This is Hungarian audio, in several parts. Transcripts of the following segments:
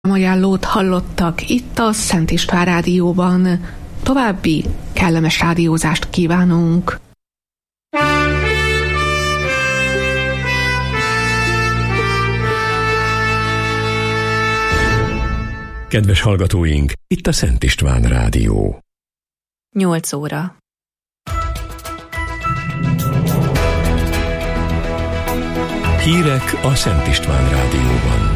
Ajánlót hallottak itt a Szent István Rádióban. További kellemes rádiózást kívánunk! Kedves hallgatóink, itt a Szent István Rádió. 8 óra. Hírek a Szent István Rádióban.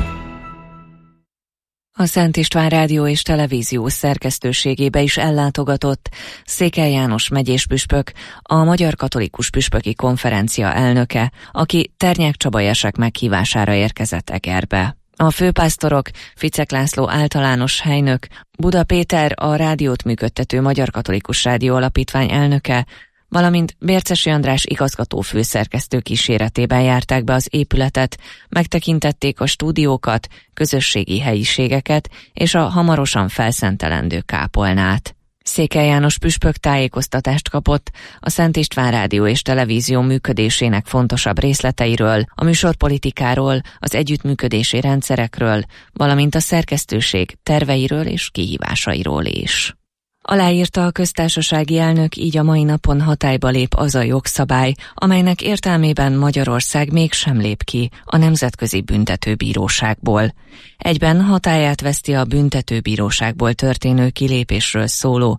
A Szent István Rádió és Televízió szerkesztőségébe is ellátogatott Székely János megyés püspök, a Magyar Katolikus Püspöki Konferencia elnöke, aki Ternyák Csaba Jersek meghívására érkezett Egerbe. A főpásztorok Ficek László általános helynök, Buda Péter a rádiót működtető Magyar Katolikus Rádió Alapítvány elnöke, valamint Bércesi András igazgató főszerkesztő kíséretében járták be az épületet, megtekintették a stúdiókat, közösségi helyiségeket és a hamarosan felszentelendő kápolnát. Székely János püspök tájékoztatást kapott a Szent István Rádió és Televízió működésének fontosabb részleteiről, a műsorpolitikáról, az együttműködési rendszerekről, valamint a szerkesztőség terveiről és kihívásairól is. Aláírta a köztársasági elnök, így a mai napon hatályba lép az a jogszabály, amelynek értelmében Magyarország mégsem lép ki a Nemzetközi Büntetőbíróságból. Egyben hatályát veszti a Büntetőbíróságból történő kilépésről szóló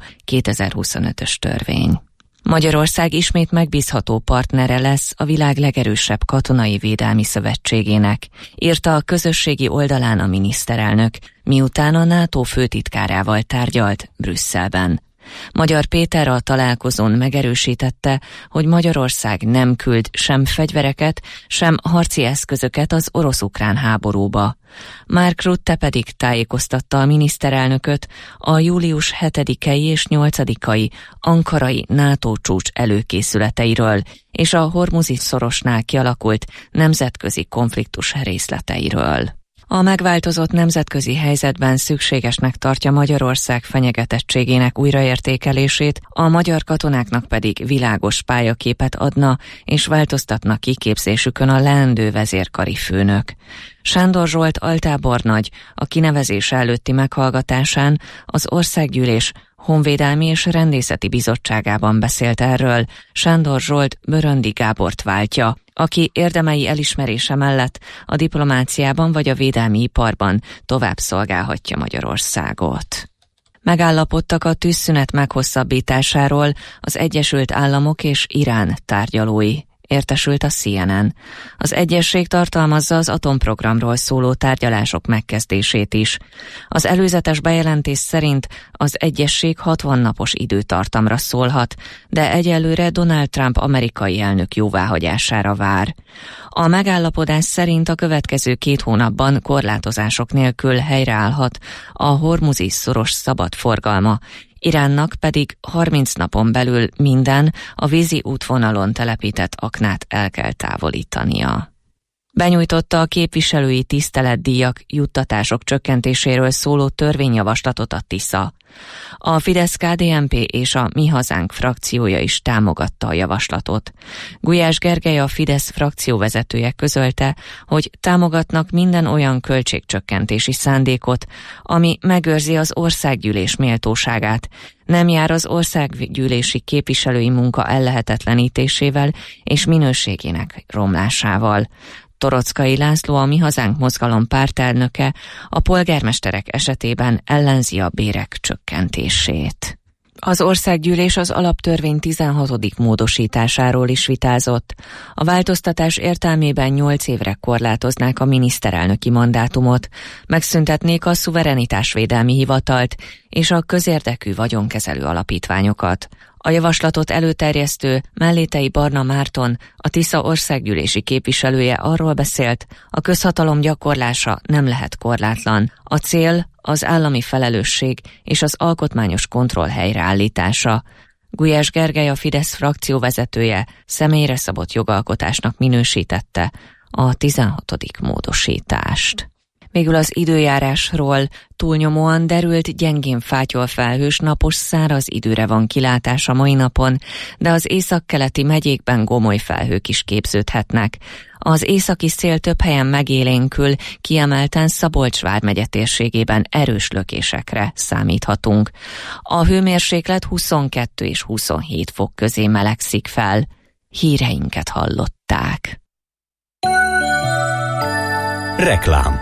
2025-ös törvény. Magyarország ismét megbízható partnere lesz a világ legerősebb katonai védelmi szövetségének, írta a közösségi oldalán a miniszterelnök, miután a NATO főtitkárával tárgyalt Brüsszelben. Magyar Péter a találkozón megerősítette, hogy Magyarország nem küld sem fegyvereket, sem harci eszközöket az orosz-ukrán háborúba. Mark Rutte pedig tájékoztatta a miniszterelnököt a július 7-i és 8-ai ankarai NATO csúcs előkészületeiről és a Hormuzi-szorosnál kialakult nemzetközi konfliktus részleteiről. A megváltozott nemzetközi helyzetben szükségesnek tartja Magyarország fenyegetettségének újraértékelését, a magyar katonáknak pedig világos pályaképet adna és változtatna kiképzésükön a leendő vezérkari főnök. Sándor Zsolt altábornagy a kinevezése előtti meghallgatásán az Országgyűlés Honvédelmi és Rendészeti Bizottságában beszélt erről. Sándor Zsolt Böröndi Gábort váltja, aki érdemei elismerése mellett a diplomáciában vagy a védelmi iparban tovább szolgálhatja Magyarországot. Megállapodtak a tűzszünet meghosszabbításáról az Egyesült Államok és Irán tárgyalói, értesült a CNN. Az egyezség tartalmazza az atomprogramról szóló tárgyalások megkezdését is. Az előzetes bejelentés szerint az egyezség 60 napos időtartamra szólhat, de egyelőre Donald Trump amerikai elnök jóváhagyására vár. A megállapodás szerint a következő 2 hónapban korlátozások nélkül helyreállhat a Hormuzi-szoros szabad forgalma, Iránnak pedig 30 napon belül minden a vízi útvonalon telepített aknát el kell távolítania. Benyújtotta a képviselői tiszteletdíjak, juttatások csökkentéséről szóló törvényjavaslatot a Tisza. A Fidesz-KDNP és a Mi Hazánk frakciója is támogatta a javaslatot. Gulyás Gergely, a Fidesz frakcióvezetője közölte, hogy támogatnak minden olyan költségcsökkentési szándékot, ami megőrzi az országgyűlés méltóságát, nem jár az országgyűlési képviselői munka ellehetetlenítésével és minőségének romlásával. Torockai László, a Mi Hazánk mozgalom pártelnöke, a polgármesterek esetében ellenzi a bérek csökkentését. Az országgyűlés az alaptörvény 16. módosításáról is vitázott. A változtatás értelmében 8 évre korlátoznák a miniszterelnöki mandátumot, megszüntetnék a szuverenitásvédelmi hivatalt és a közérdekű vagyonkezelő alapítványokat. A javaslatot előterjesztő Mellétei Barna Márton, a Tisza országgyűlési képviselője arról beszélt, a közhatalom gyakorlása nem lehet korlátlan. A cél az állami felelősség és az alkotmányos kontroll helyreállítása. Gulyás Gergely, a Fidesz frakcióvezetője személyre szabott jogalkotásnak minősítette a 16. módosítást. Végül az időjárásról: túlnyomóan derült, gyengén fátyol felhős, napos, száraz időre van kilátás a mai napon, de az északkeleti megyékben gomoly felhők is képződhetnek. Az északi szél több helyen megélénkül, kiemelten Szabolcs vármegye térségében erős lökésekre számíthatunk. A hőmérséklet 22 és 27 fok közé melegszik fel. Híreinket hallották. Reklám.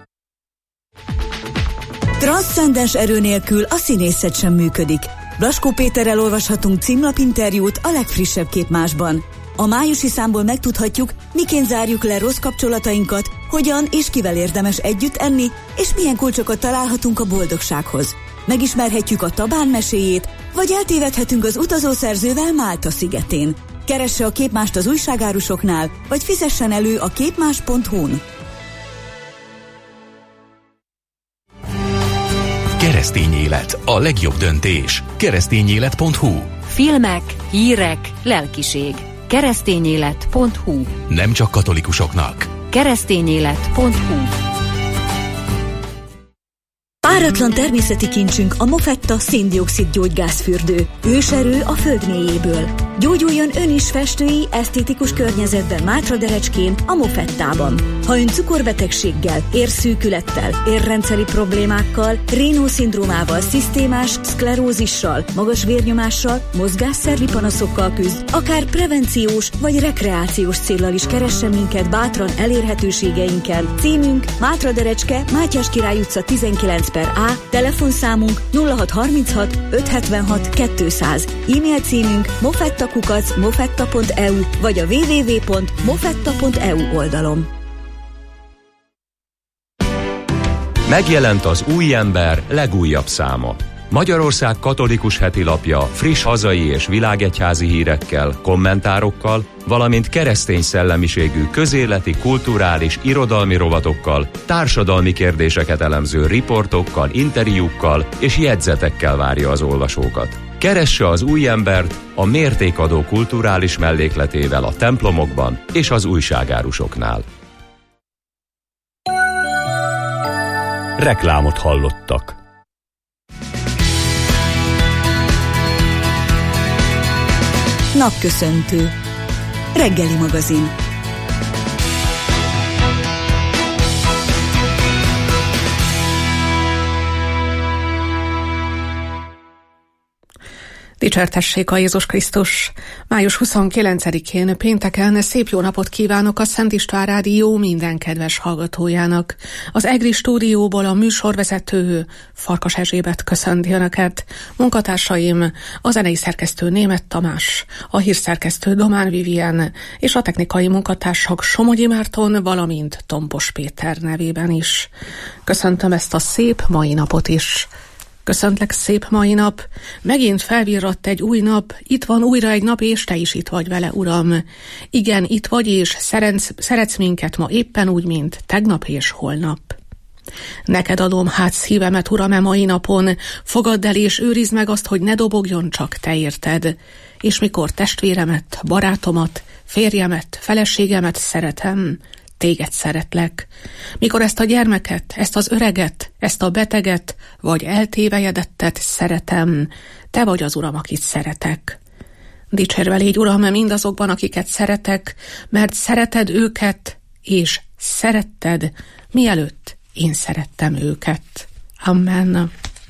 Transzcendens erő nélkül a színészet sem működik. Blaskó Péterrel olvashatunk címlapinterjút a legfrissebb Képmásban. A májusi számból megtudhatjuk, miként zárjuk le rossz kapcsolatainkat, hogyan és kivel érdemes együtt enni, és milyen kulcsokat találhatunk a boldogsághoz. Megismerhetjük a Tabán meséjét, vagy eltévedhetünk az utazószerzővel Málta szigetén. Keresse a Képmást az újságárusoknál, vagy fizessen elő a képmás.hu-n. Keresztény élet, a legjobb döntés. Keresztényélet.hu. Filmek, hírek, lelkiség. Keresztényélet.hu. Nem csak katolikusoknak. Keresztényélet.hu. Páratlan természeti kincsünk a Mofetta szén-dioxid gyógygázfürdő. Őserő a föld mélyéből. Gyógyuljon ön is festői, esztétikus környezetben Mátraderecskén, a Mofettában. Ha ön cukorbetegséggel, érszűkülettel, érrendszeri problémákkal, Raynaud-szindrómával, szisztémás szklerózissal, magas vérnyomással, mozgásszervi panaszokkal küzd, akár prevenciós vagy rekreációs céllal is keressen minket bátran elérhetőségeinken. Címünk Mátraderecske, Mátyás Király utca 19/A, telefonszámunk 0636 576 200, e-mail címünk mofetta@mofetta.eu vagy a www.mofetta.eu oldalon. Megjelent az Új Ember legújabb száma. Magyarország katolikus hetilapja friss hazai és világegyházi hírekkel, kommentárokkal, valamint keresztény szellemiségű közéleti, kulturális, irodalmi rovatokkal, társadalmi kérdéseket elemző riportokkal, interjúkkal és jegyzetekkel várja az olvasókat. Keresse az Új Embert a mértékadó kulturális mellékletével a templomokban és az újságárusoknál. Reklámot hallottak. Napköszöntő. Reggeli magazin. Dicsértessék a Jézus Krisztus! Május 29-én pénteken szép jó napot kívánok a Szent István Rádió minden kedves hallgatójának. Az EGRI stúdióból a műsorvezető Farkas Erzsébet köszönti Önöket. Munkatársaim a zenei szerkesztő Németh Tamás, a hírszerkesztő Domán Vivien és a technikai munkatársak Somogyi Márton, valamint Tompos Péter nevében is. Köszöntöm ezt a szép mai napot is. Köszöntlek, szép mai nap, megint felvirratt egy új nap, itt van újra egy nap, és te is itt vagy vele, Uram. Igen, itt vagy, és szeretsz minket ma éppen úgy, mint tegnap és holnap. Neked adom hát szívemet, Uram, e mai napon, fogadd el és őrizd meg azt, hogy ne dobogjon, csak te érted. És mikor testvéremet, barátomat, férjemet, feleségemet szeretem, téged szeretlek. Mikor ezt a gyermeket, ezt az öreget, ezt a beteget, vagy eltévejedettet szeretem, te vagy az Uram, akit szeretek. Dicsérve légy, Uram, mindazokban, akiket szeretek, mert szereted őket, és szeretted, mielőtt én szerettem őket. Amen.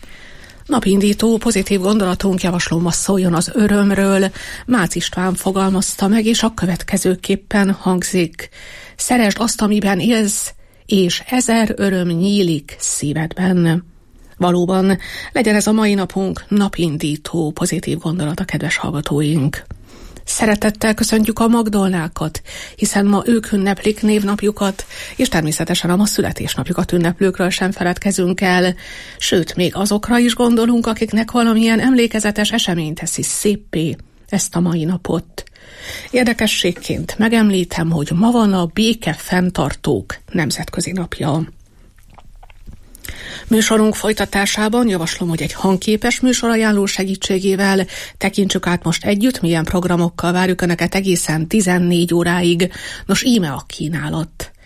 Napindító pozitív gondolatunk, javaslom, azt szóljon az örömről. Mácz István fogalmazta meg, és a következőképpen hangzik. Szeresd azt, amiben élsz, és 1000 öröm nyílik szívedben. Valóban legyen ez a mai napunk napindító pozitív gondolat a kedves hallgatóink. Szeretettel köszöntjük a Magdolnákat, hiszen ma ők ünneplik névnapjukat, és természetesen a ma születésnapjukat ünneplőkről sem feledkezünk el, sőt, még azokra is gondolunk, akiknek valamilyen emlékezetes esemény teszi széppé ezt a mai napot. Érdekességként megemlítem, hogy ma van a béke fenntartók nemzetközi napja. Műsorunk folytatásában javaslom, hogy egy hangképes műsorajánló segítségével tekintsük át most együtt, milyen programokkal várjuk Önöket egészen 14 óráig. Nos, íme a kínálat.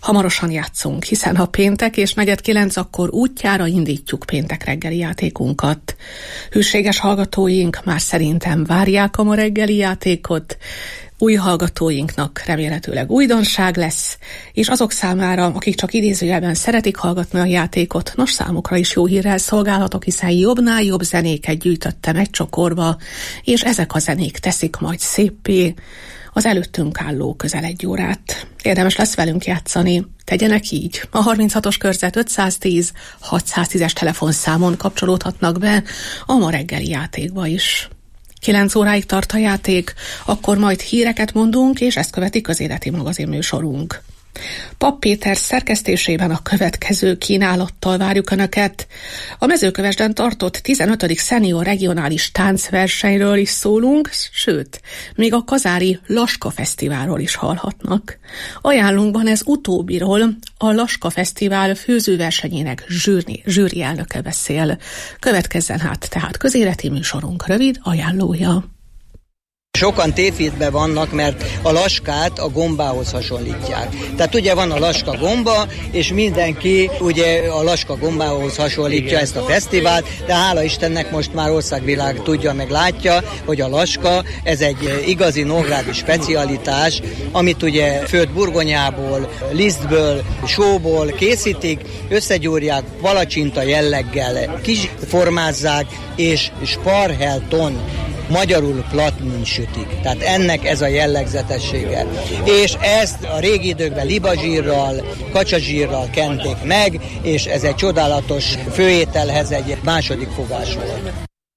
Hamarosan játszunk, hiszen ha péntek és 8:45, akkor útjára indítjuk péntek reggeli játékunkat. Hűséges hallgatóink már szerintem várják a ma reggeli játékot, új hallgatóinknak remélhetőleg újdonság lesz, és azok számára, akik csak idézőjelben szeretik hallgatni a játékot, nos, számukra is jó hírrel szolgálhatok, hiszen jobbnál jobb zenéket gyűjtöttem egy csokorba, és ezek a zenék teszik majd széppé az előttünk álló közel 1 órát. Érdemes lesz velünk játszani. Tegyenek így. A 36-os körzet 510 610-es telefonszámon kapcsolódhatnak be a ma reggeli játékba is. 9 óráig tart a játék, akkor majd híreket mondunk, és ezt követi közéleti magazin műsorunk. Papp Péter szerkesztésében a következő kínálattal várjuk Önöket. A Mezőkövesden tartott 15. szenior regionális táncversenyről is szólunk, sőt, még a kazári Laska Fesztiválról is hallhatnak. Ajánlunkban ez utóbbiról a Laska Fesztivál főzőversenyének zsűri elnöke beszél. Következzen tehát közéleti műsorunk rövid ajánlója. Sokan tévhitben vannak, mert a laskát a gombához hasonlítják. Tehát ugye van a laska gomba, és mindenki ugye a laska gombához hasonlítja ezt a fesztivált, de hála Istennek most már országvilág tudja meg látja, hogy a laska, ez egy igazi nógrádi specialitás, amit ugye főtt burgonyából, lisztből, sóból készítik, összegyúrják, palacsinta jelleggel kiformázzák, és sparhelton, magyarul platnin sütik. Tehát ennek ez a jellegzetessége. És ezt a régi időkben libazsírral, kacsazsírral kenték meg, és ez egy csodálatos főételhez egy második fogás volt.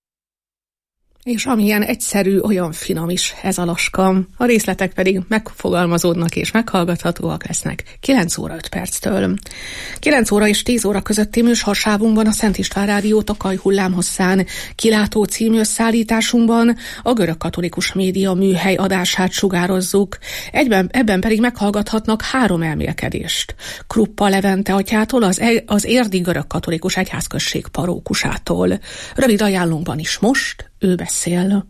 És amilyen egyszerű, olyan finom is ez a laska. A részletek pedig megfogalmazódnak és meghallgathatóak lesznek 9 óra 5 perctől. 9 óra és 10 óra közötti műsorsávunkban a Szent István Rádió Tokaj hullámhosszán kilátó című összeállításunkban a görögkatolikus média műhely adását sugározzuk. Ebben pedig meghallgathatnak 3 elmélkedést. Kruppa Levente atyától, az érdi görögkatolikus egyházközség parókusától. Rövid ajánlónkban is most ő beszél.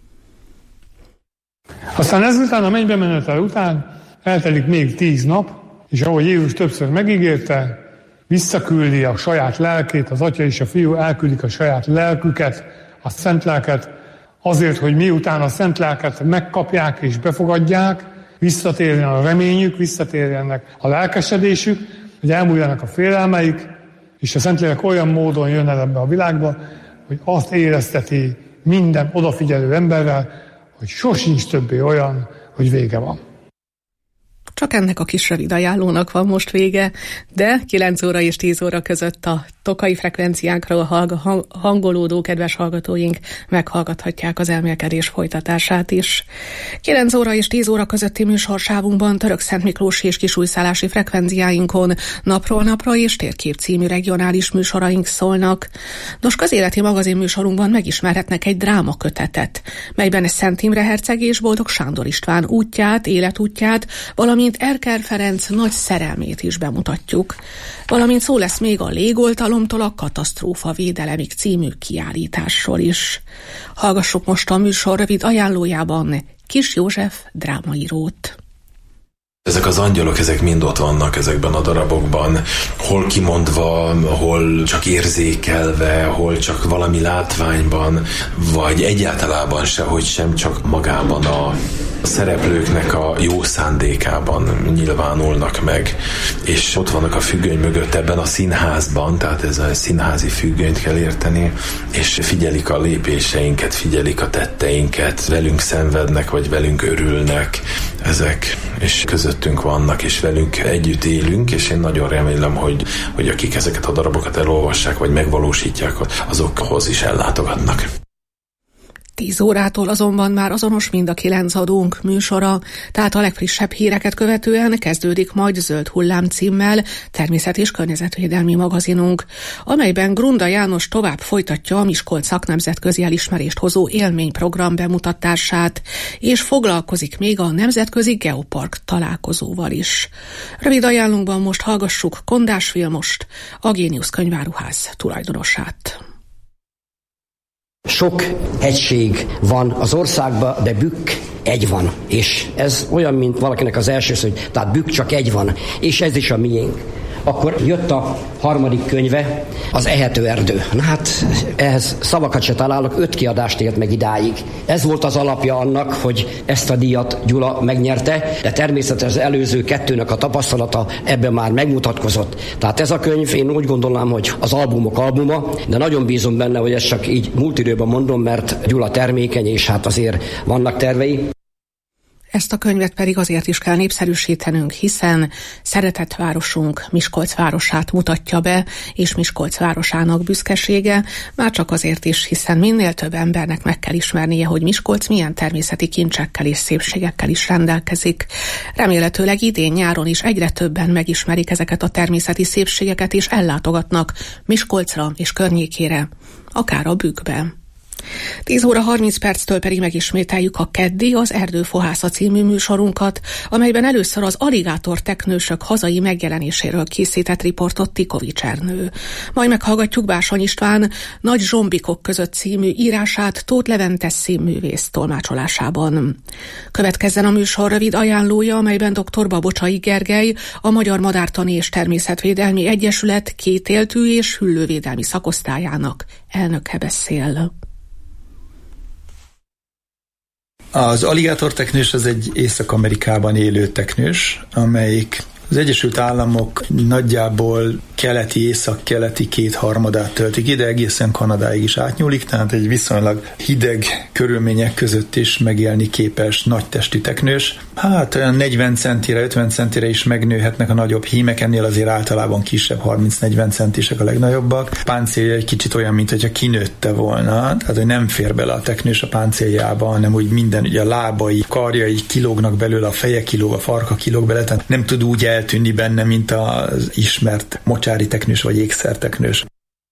Aztán ezután a mennybe menetel után eltelik még 10 nap, és ahogy Jézus többször megígérte, visszaküldi a saját lelkét, az Atya és a Fiú elküldik a saját lelküket, a Szent Lelket, azért, hogy miután a Szent Lelket megkapják és befogadják, visszatérjen a reményük, visszatérjenek a lelkesedésük, hogy elmúljanak a félelmeik, és a Szentlélek olyan módon jön el ebbe a világba, hogy azt érezteti minden odafigyelő emberrel, hogy sosincs többé olyan, hogy vége van. Csak ennek a kis rövid ajánlónak van most vége, de 9 óra és 10 óra között a tokai frekvenciánkról hangolódó kedves hallgatóink meghallgathatják az elmélkedés folytatását is. 9 óra és 10 óra közötti műsorsávunkban Törökszentmiklósi és kisújszállási frekvenciáinkon napról napra és Térkép című regionális műsoraink szólnak. Nos, közéleti magazin műsorunkban megismerhetnek egy drámakötetet, melyben Szent Imre herceg és Boldog Sándor István útját, életútját, valamint Erkel Ferenc nagy szerelmét is bemutatjuk. Valamint szó lesz még a légoltalomtól a katasztrófa védelemig című kiállításról is. Hallgassuk most a műsor rövid ajánlójában Kis József drámaírót. Ezek az angyalok, ezek mind ott vannak ezekben a darabokban, hol kimondva, hol csak érzékelve, hol csak valami látványban, vagy egyáltalában sehogy sem, csak magában a szereplőknek a jó szándékában nyilvánulnak meg, és ott vannak a függöny mögött ebben a színházban, tehát ez a színházi függönyt kell érteni, és figyelik a lépéseinket, figyelik a tetteinket, velünk szenvednek, vagy velünk örülnek ezek, és közöttünk vannak, és velünk együtt élünk, és én nagyon remélem, hogy akik ezeket a darabokat elolvassák, vagy megvalósítják, azokhoz is ellátogatnak. 10 órától azonban már azonos mind a 9 adónk műsora, tehát a legfrissebb híreket követően kezdődik majd Zöld Hullám címmel természet- és környezetvédelmi magazinunk, amelyben Grunda János tovább folytatja a Miskolc szaknemzetközi elismerést hozó élményprogram bemutatását, és foglalkozik még a Nemzetközi Geopark találkozóval is. Rövid ajánlunkban most hallgassuk Kondás Vilmost, a Géniusz könyváruház tulajdonosát. Sok hegység van az országban, de bükk egy van. És ez olyan, mint valakinek az első szó, hogy tehát bükk csak egy van, és ez is a miénk. Akkor jött a harmadik könyve, az Ehető erdő. Na hát, ehhez szavakat se találok, 5 kiadást élt meg idáig. Ez volt az alapja annak, hogy ezt a díjat Gyula megnyerte, de természetesen az előző 2-nek a tapasztalata ebben már megmutatkozott. Tehát ez a könyv, én úgy gondolom, hogy az albumok albuma, de nagyon bízom benne, hogy ezt csak így múlt időben mondom, mert Gyula termékeny, és hát azért vannak tervei. Ezt a könyvet pedig azért is kell népszerűsítenünk, hiszen szeretett városunk Miskolc városát mutatja be, és Miskolc városának büszkesége, már csak azért is, hiszen minél több embernek meg kell ismernie, hogy Miskolc milyen természeti kincsekkel és szépségekkel is rendelkezik. Remélhetőleg idén nyáron is egyre többen megismerik ezeket a természeti szépségeket, és ellátogatnak Miskolcra és környékére, akár a Bükkbe. 10 óra 30 perctől pedig megismételjük a keddi, az Erdőfohásza című műsorunkat, amelyben először az aligátorteknősök hazai megjelenéséről készített riportot Tikovics Ernő. Majd meghallgatjuk Bársony István Nagy zsombikok között című írását Tóth Levente színművész tolmácsolásában. Következzen a műsor rövid ajánlója, amelyben dr. Babocsai Gergely, a Magyar Madártani és Természetvédelmi Egyesület kétéltű és hüllővédelmi szakosztályának elnöke beszél. Az aligátorteknős az egy Észak-Amerikában élő teknős, amelyik az Egyesült Államok nagyjából keleti, észak-keleti 2/3 töltik ide, egészen Kanadáig is átnyúlik, tehát egy viszonylag hideg körülmények között is megélni képes nagytestű teknős. Hát olyan 40 centire, 50 centire is megnőhetnek a nagyobb hímek, ennél azért általában kisebb, 30-40 centisek a legnagyobbak. Páncélja egy kicsit olyan, mint hogyha kinőtte volna, tehát hogy nem fér bele a teknős a páncéljába, hanem úgy minden, ugye a lábai, karjai kilógnak belőle, a feje kilóg, a farka kilóg bele, tehát nem tud úgy eltűnni benne, mint az ismert mocsári teknős vagy ékszerteknős.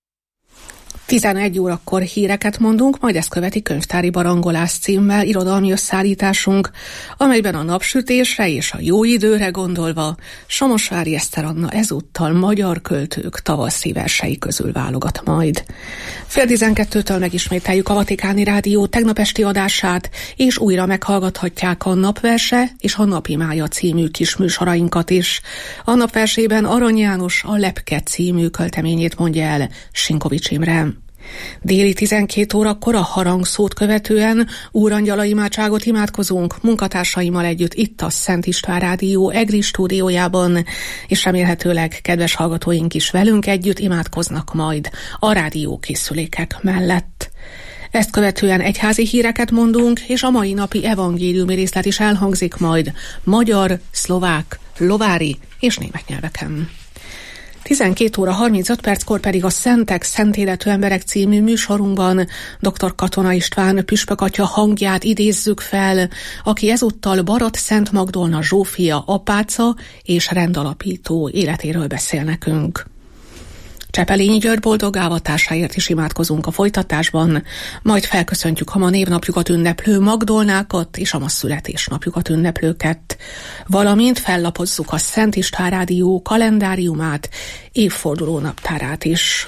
11 órakor híreket mondunk, majd ezt követi Könyvtári barangolás címmel irodalmi összeállításunk, amelyben a napsütésre és a jó időre gondolva Somosvári Eszter Anna ezúttal magyar költők tavaszi versei közül válogat majd. 11:30-től megismételjük a Vatikáni Rádió tegnap esti adását, és újra meghallgathatják a Napverse és a Napimája című kis műsorainkat is. A Napversében Arany János a Lepke című költeményét mondja el Sinkovics Imre. Déli 12 órakor a harangszót követően Úrangyala imádságot imádkozunk munkatársaimmal együtt itt a Szent István Rádió EGRI stúdiójában, és remélhetőleg kedves hallgatóink is velünk együtt imádkoznak majd a rádiókészülékek mellett. Ezt követően egyházi híreket mondunk, és a mai napi evangéliumi részlet is elhangzik majd magyar, szlovák, lovári és német nyelveken. 12 óra 35 perckor pedig a Szentek, Szentéletű emberek című műsorunkban dr. Katona István püspökatya hangját idézzük fel, aki ezúttal Barat Szent Magdolna Zsófia apáca és rendalapító életéről beszél nekünk. Csepelényi György boldog ávatásáért is imádkozunk a folytatásban, majd felköszöntjük a ma névnapjukat ünneplő Magdolnákat és a ma születésnapjukat ünneplőket, valamint fellapozzuk a Szent István Rádió kalendáriumát, évforduló naptárát is.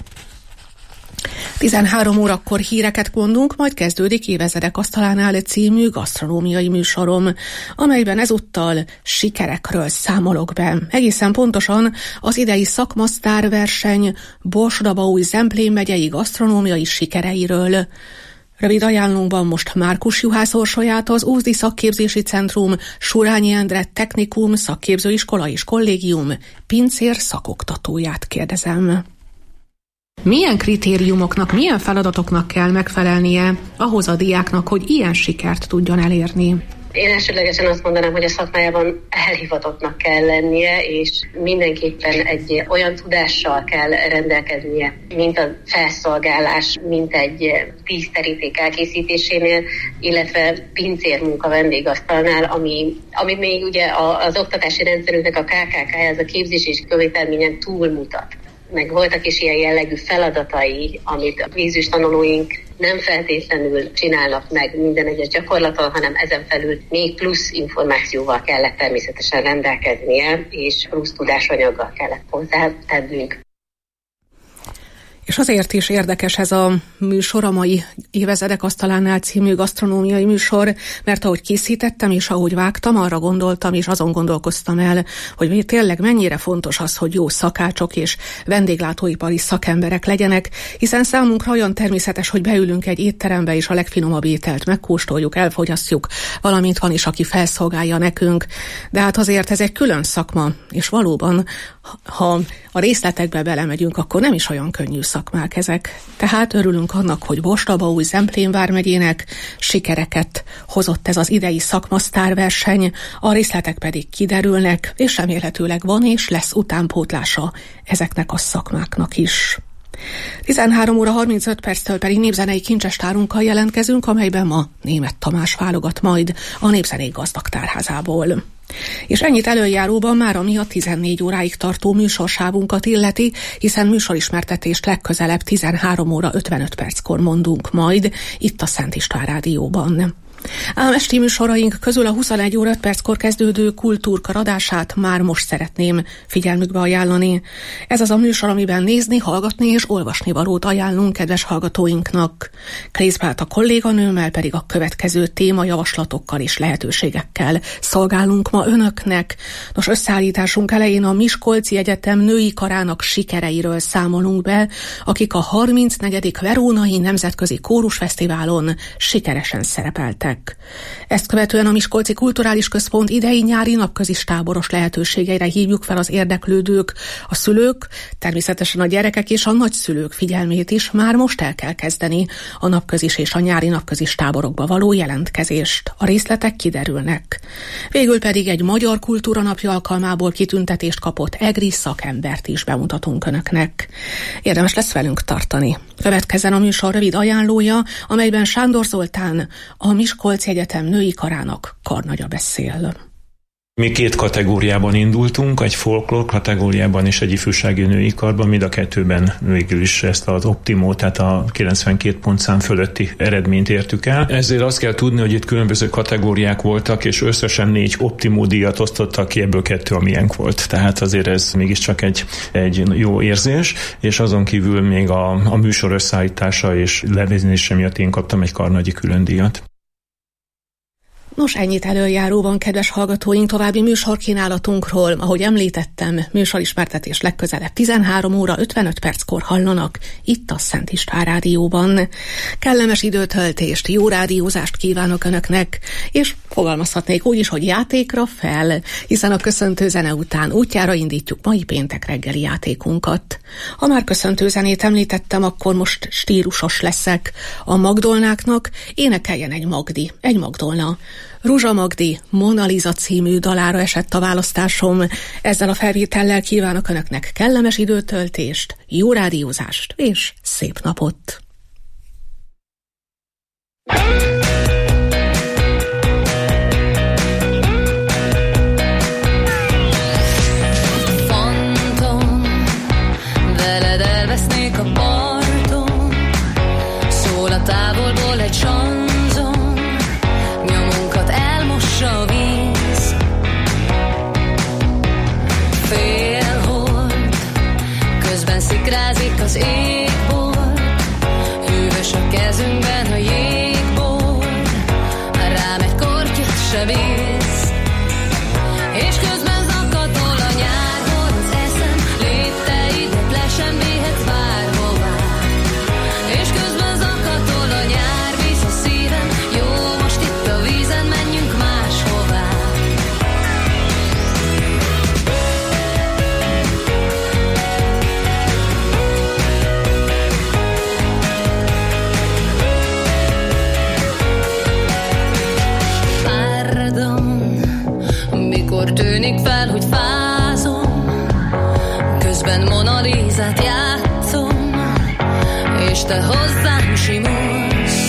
13 órakor híreket mondunk, majd kezdődik Évezredek asztalánál című gasztronómiai műsorom, amelyben ezúttal sikerekről számolok be. Egészen pontosan az idei szakmasztárverseny Borsod-Abaúj-Zemplén megyei gasztronómiai sikereiről. Rövid ajánlónkban most Márkus Juhász orsolyát, az Ózdi Szakképzési Centrum, Surányi Endre Technikum, Szakképzőiskola és Kollégium pincér szakoktatóját kérdezem. Milyen kritériumoknak, milyen feladatoknak kell megfelelnie ahhoz a diáknak, hogy ilyen sikert tudjon elérni? Én elsődlegesen azt mondanám, hogy a szakmájában elhivatottnak kell lennie, és mindenképpen egy olyan tudással kell rendelkeznie, mint a felszolgálás, mint egy tízteríték elkészítésénél, illetve pincérmunka vendégasztalnál, ami még ugye az oktatási rendszerünknek a KKK-ja, ez a képzés és követelményen túlmutat. Meg voltak is ilyen jellegű feladatai, amit a végzős tanulóink nem feltétlenül csinálnak meg minden egyes gyakorlaton, hanem ezen felül még plusz információval kellett természetesen rendelkeznie, és plusz tudásanyaggal kellett hozzátennünk. És azért is érdekes ez a műsor, a mai Évezredek asztalánál című gasztronómiai műsor, mert ahogy készítettem és ahogy vágtam, arra gondoltam és azon gondolkoztam el, hogy tényleg mennyire fontos az, hogy jó szakácsok és vendéglátóipari szakemberek legyenek, hiszen számunkra olyan természetes, hogy beülünk egy étterembe és a legfinomabb ételt megkóstoljuk, elfogyasztjuk, valamint van is, aki felszolgálja nekünk, de hát azért ez egy külön szakma, és valóban, ha a részletekbe belemegyünk, akkor nem is olyan könnyű szakmák ezek. Tehát örülünk annak, hogy Borstabó Zemplén vármegyének sikereket hozott ez az idei szakmasztárverseny, a részletek pedig kiderülnek, és remélhetőleg van és lesz utánpótlása ezeknek a szakmáknak is. 13 óra 35 perctől pedig népzenei kincsestárunkkal jelentkezünk, amelyben ma Németh Tamás válogat majd a Népzenei Gazdagtárházából. És ennyit előjáróban már ami a 14 óráig tartó műsorsávunkat illeti, hiszen műsorismertetést legközelebb 13 óra 55 perckor mondunk majd itt a Szent István Rádióban. Ám esti műsoraink közül a 21 óra 5 perckor kezdődő Kultúrkar adását már most szeretném figyelmükbe ajánlani. Ez az a műsor, amiben nézni, hallgatni és olvasni valót ajánlunk kedves hallgatóinknak. Krész Beáta kolléganőmmel pedig a következő témajavaslatokkal és lehetőségekkel szolgálunk ma önöknek. Nos, összeállításunk elején a Miskolci Egyetem női karának sikereiről számolunk be, akik a 34. Verónai Nemzetközi Kórusfesztiválon sikeresen szerepeltek. Ezt követően a Miskolci Kulturális Központ idei nyári napközis táboros lehetőségeire hívjuk fel az érdeklődők, a szülők, természetesen a gyerekek és a nagyszülők figyelmét is. Már most el kell kezdeni a napközis és a nyári napközis táborokba való jelentkezést. A részletek kiderülnek. Végül pedig egy Magyar Kultúra Napja alkalmából kitüntetést kapott egri szakembert is bemutatunk önöknek. Érdemes lesz velünk tartani. Következzen a műsor rövid ajánlója, amelyben Sándor Zoltán, a Miskolci Egyetem női karának karnagya beszél. Mi két kategóriában indultunk, egy folklór kategóriában és egy ifjúsági női karban, mind a kettőben végül is ezt az optimum, tehát a 92 pontszám fölötti eredményt értük el. Ezért azt kell tudni, hogy itt különböző kategóriák voltak, és összesen 4 optimum díjat osztottak ki, ebből 2 a miénk volt. Tehát azért ez mégiscsak egy jó érzés, és azon kívül még a műsor összeállítása és levezése miatt én kaptam egy karnagyi külön díjat. Nos, ennyit előjáróban, kedves hallgatóink, további műsorkínálatunkról. Ahogy említettem, műsorismertetés legközelebb 13 óra 55 perckor hallanak itt a Szent István Rádióban. Kellemes időtöltést, jó rádiózást kívánok önöknek, és fogalmazhatnék úgy is, hogy játékra fel, hiszen a köszöntő zene után útjára indítjuk mai péntek reggeli játékunkat. Ha már köszöntő zenét említettem, akkor most stílusos leszek. A Magdolnáknak énekeljen egy Magdi, egy Magdolna. Ruzsa Magdi Mona Lisa című dalára esett a választásom. Ezzel a felvétellel kívánok önöknek kellemes időtöltést, jó rádiózást és szép napot! Fantom, veled elvesznék a parton, szól a távolból egy sanzon, nyomunkat elmossa a víz. Félhold, közben szikrázik az égbolt, hűvös a kezünkben a jégbolt, rám egy kortyot se víz, és közben zakatol a nyárból az eszem, lépteidet le sem vihetsz bárhová, és közben zakatol a nyár, visz a szívem, jó, most itt a vízen, menjünk máshová. Pardon, mikor tűnik fel, hogy fázom, közben Mona Lisát játszom, és te hozzám simulsz.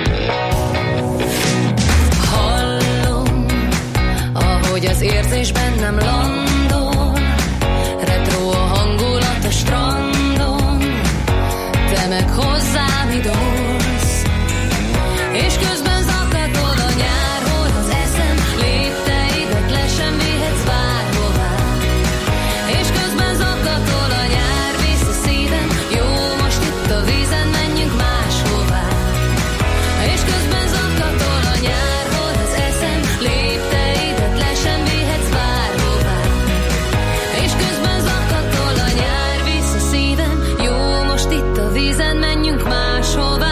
Hallom, ahogy az érzés bennem landol, retro a hangulat a strandon, te meg hozzám idolsz, és közben zakatol a nyárból az eszem, lépteidet le sem vihetsz bárhová, és közben zakatol a nyár, visz a szívem, jó, most itt vízen, menjünk máshová.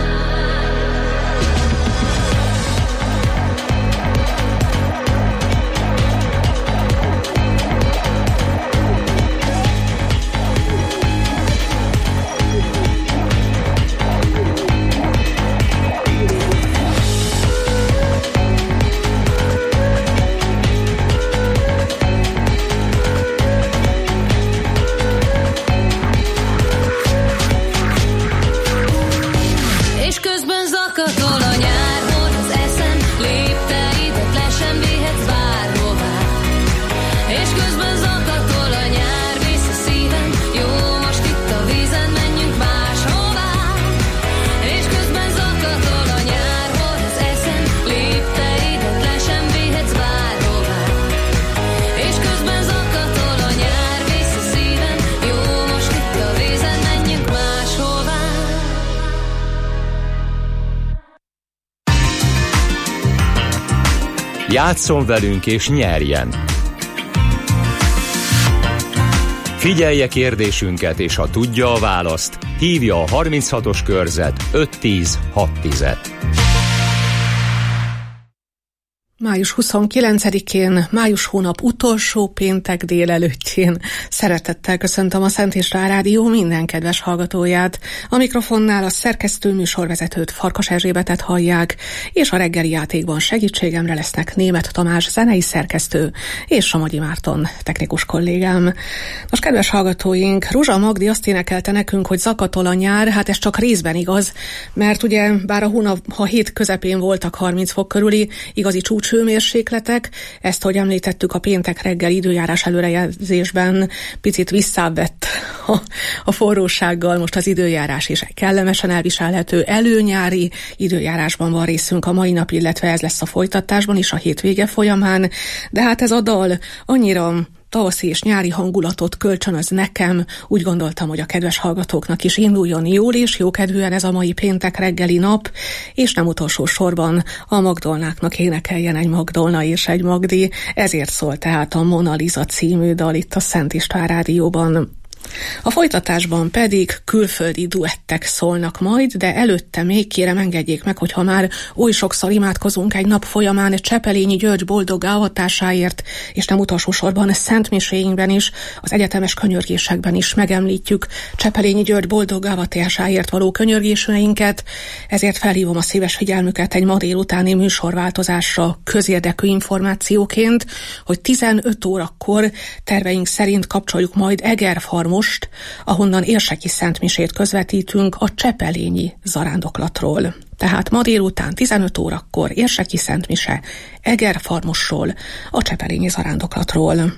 Játsszon velünk és nyerjen! Figyelje kérdésünket, és ha tudja a választ, hívja a 36-os körzet 510-610-et. Május 29-én, május hónap utolsó péntek délelőttjén szeretettel köszöntöm a Szent István Rádió minden kedves hallgatóját. A mikrofonnál a szerkesztő műsorvezetőt, Farkas Erzsébetet hallják, és a reggeli játékban segítségemre lesznek Németh Tamás zenei szerkesztő és Somogyi Márton technikus kollégám. Most kedves hallgatóink, Ruzsa Magdi azt énekelte nekünk, hogy zakatol a nyár, hát ez csak részben igaz, mert ugye bár a hét közepén voltak 30 fok körüli igazi hőmérsékletek, ezt, hogy említettük, a péntek reggel időjárás előrejelzésben picit visszavett a forrósággal, most az időjárás is kellemesen elviselhető, előnyári időjárásban van részünk a mai nap, illetve ez lesz a folytatásban is a hétvége folyamán, de hát ez a dal annyira tavaszi és nyári hangulatot kölcsönöz nekem, úgy gondoltam, hogy a kedves hallgatóknak is induljon jól és jókedvűen ez a mai péntek reggeli nap, és nem utolsó sorban a Magdolnáknak énekeljen egy Magdolna és egy Magdi, ezért szól tehát a Mona Lisa című dal itt a Szent István Rádióban. A folytatásban pedig külföldi duettek szólnak majd, de előtte még kérem engedjék meg, hogyha már oly sokszor imádkozunk egy nap folyamán Csepelényi György boldog avatásáért, és nem utolsó sorban szentmiséinkben is, az egyetemes könyörgésekben is megemlítjük Csepelényi György boldog avatásáért való könyörgéseinket, ezért felhívom a szíves figyelmüket egy ma délutáni műsorváltozásra közérdekű információként, hogy 15 órakor terveink szerint kapcsoljuk majd Egerfarmost, ahonnan érseki szentmisét közvetítünk a csepelényi zarándoklatról. Tehát ma délután 15 órakor érseki szentmise Egerfarmosról, a csepelényi zarándoklatról.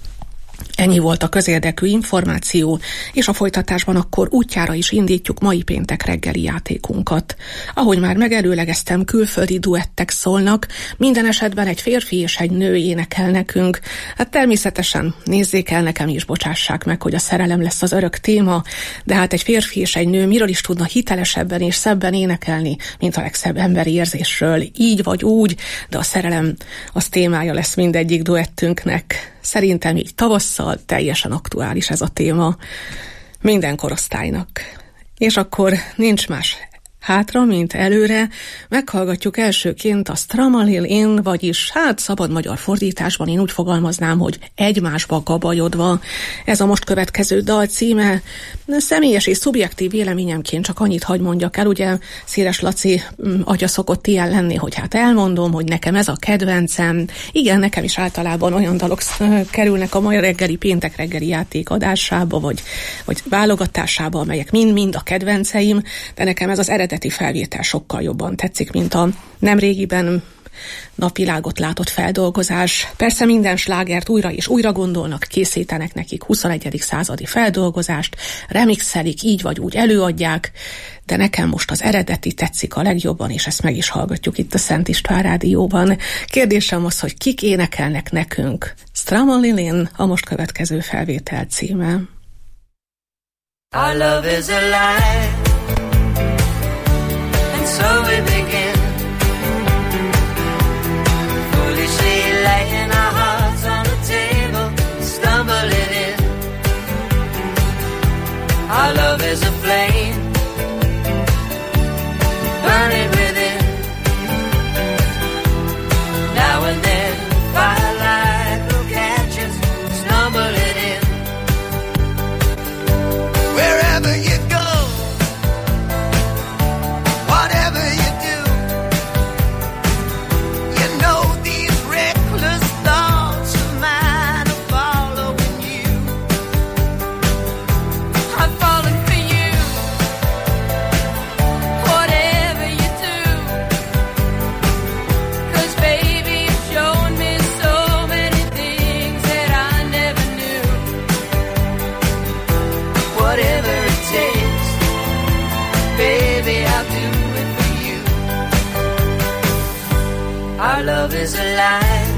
Ennyi volt a közérdekű információ, és a folytatásban akkor útjára is indítjuk mai péntek reggeli játékunkat. Ahogy már megelőlegeztem, külföldi duettek szólnak, minden esetben egy férfi és egy nő énekel nekünk. Hát természetesen nézzék el nekem is, bocsássák meg, hogy a szerelem lesz az örök téma, de hát egy férfi és egy nő miről is tudna hitelesebben és szebben énekelni, mint a legszebb emberi érzésről, így vagy úgy, de a szerelem az témája lesz mindegyik duettünknek. Szerintem így tavasszal teljesen aktuális ez a téma minden korosztálynak. És akkor nincs más hátra, mint előre, meghallgatjuk elsőként a Stramalil Én, vagyis hát szabad magyar fordításban én úgy fogalmaznám, hogy egymásba gabajodva. Ez a most következő dal címe. Személyes és szubjektív véleményemként csak annyit hagy mondjak el, ugye Széles Laci atya szokott ilyen lenni, hogy hát elmondom, hogy nekem ez a kedvencem. Igen, nekem is általában olyan dalok kerülnek a mai reggeli, péntek reggeli játék adásába, vagy válogatásába, amelyek mind-mind a kedvenceim, de nekem ez az eredeti felvétel sokkal jobban tetszik, mint a nemrégiben napvilágot látott feldolgozás. Persze minden slágert újra és újra gondolnak, készítenek nekik 21. századi feldolgozást, remixelik, így vagy úgy előadják, de nekem most az eredeti tetszik a legjobban, és ezt meg is hallgatjuk itt a Szent István Rádióban. Kérdésem az, hogy kik énekelnek nekünk. Stramalilin a most következő felvétel címe. Our love is alive, and so we begin, foolishly laying our hearts on the table, stumbling in. Our love is a flame Our love is alive,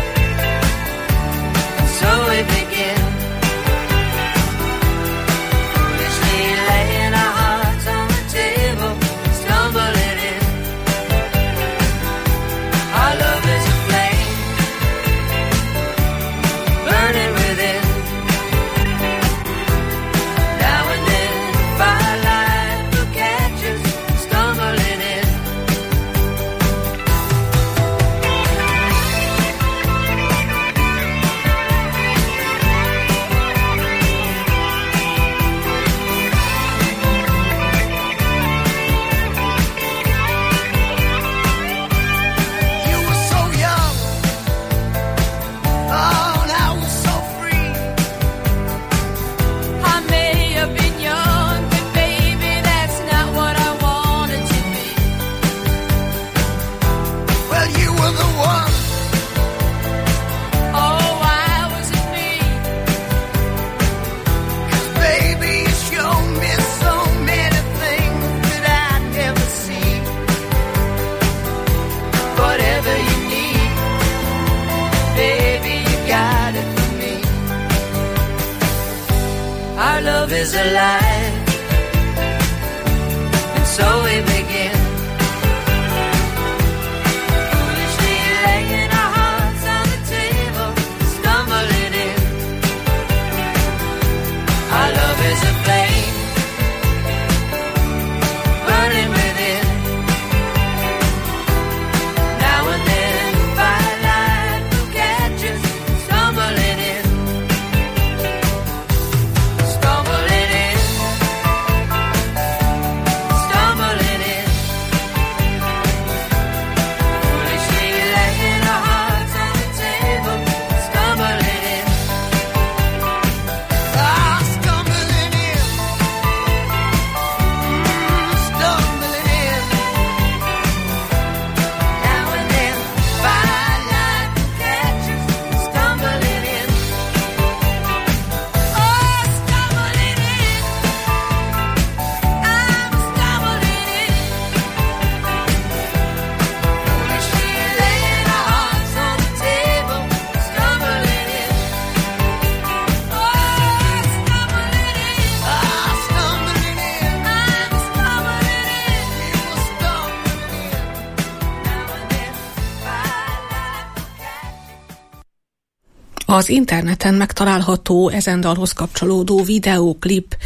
and so we begin. Foolishly laying our hearts on the table, stumbling in. Our love is a flame, burning within. Now and then, firelight will catch us, stumbling in. You were so young, oh, and I was so free. I may have been young, but baby, that's not what I wanted to be. Well, you were the one. Oh, why was it me? 'Cause baby, you showed me so many things that I'd never seen. Whatever you need, baby, you got it for me. Our love is alive, and so we begin. Foolishly laying our hearts on the table, stumbling in. Our love is a flame, burning within. Now and then, firelight will catch us, stumbling in. Stumbling in. Stumbling in. Foolishly laying our hearts on the table, stumbling in. Ah, stumbling in. Stumbling in. Now and then, firelight will catch us, stumbling in. Oh, stumbling in. I'm stumbling in. Foolishly laying our hearts on the table, stumbling in. Oh, stumbling in. Ah, stumbling in. I'm stumbling in. You were stumbling in. Now and then, firelight will catch. Az interneten megtalálható ezen dalhoz kapcsolódó videóklip